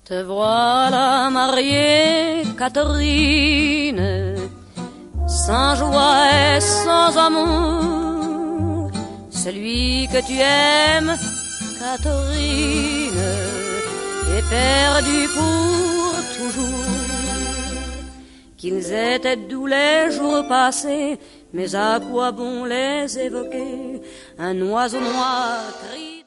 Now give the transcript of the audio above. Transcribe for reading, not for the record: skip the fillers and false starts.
Te voilà mariée, Catherine, sans joie et sans amour. Celui que tu aimes, Catherine, est perdu pour toujours. Qu'ils étaient doux les jours passés, mais à quoi bon les évoquer? Un oiseau noir crie.